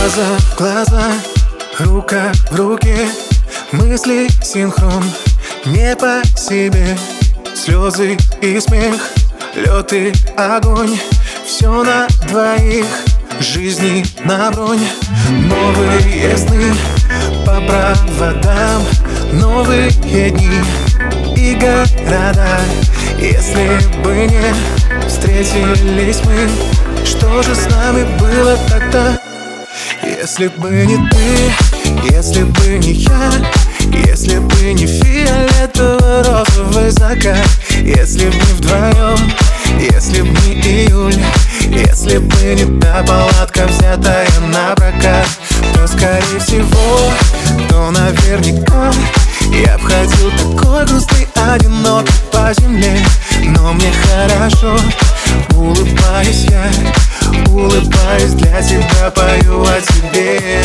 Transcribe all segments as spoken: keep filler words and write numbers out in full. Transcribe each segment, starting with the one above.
Глаза в глаза, рука в руке, мысли синхрон, не по себе. Слезы и смех, лед и огонь, все на двоих, жизни на бронь. Новые сны по проводам, новые дни и города. Если бы не встретились мы, что же с нами было тогда? Если бы не ты, если бы не я, если бы не фиолетово-розовый закат, если бы не вдвоем, если бы не июль, если бы не та палатка, взятая на прокат, то скорее всего, то наверняка я б ходил такой грустный, одинокий по земле. Но мне хорошо, улыбаюсь я, улыбаюсь для тебя, пою о тебе.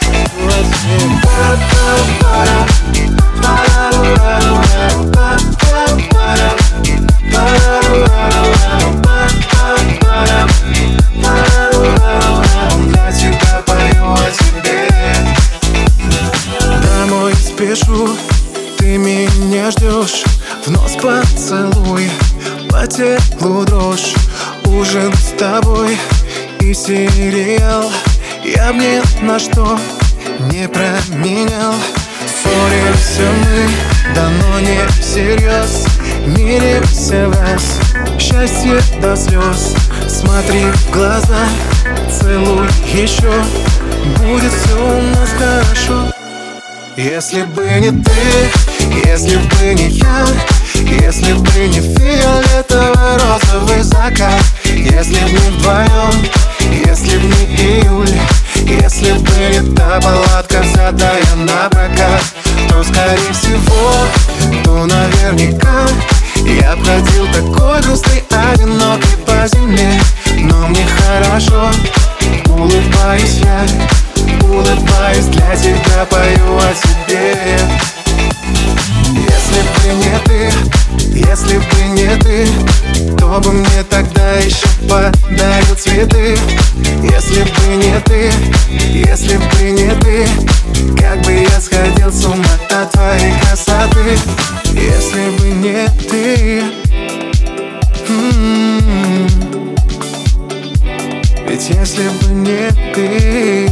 Для тебя пою о тебе. Домой спешу, ты меня ждешь, в нос поцелуй, по телу дрожь. Ужин с тобой и сериал я б ни на что не променял. Ссоримся мы, да но не всерьез, миримся в раз, счастье до слез. Смотри в глаза, целуй еще, будет все у нас хорошо. Если бы не ты, если бы не я, если бы не фиолетово-розовый закат, если бы не вдвоем, если бы не июль, если бы не та палатка, взятая на прокат, то скорее всего, то наверняка я б ходил такой грустный, одинокий по земле. Но мне хорошо, улыбаюсь я, улыбаюсь для тебя, пою о тебе. Если бы не ты, если бы не ты, кто бы мне тогда еще подарил цветы? Если бы не ты, если бы не ты, как бы я сходил с ума от твоей красоты. Если бы не ты, м-м-м. Ведь если бы не ты.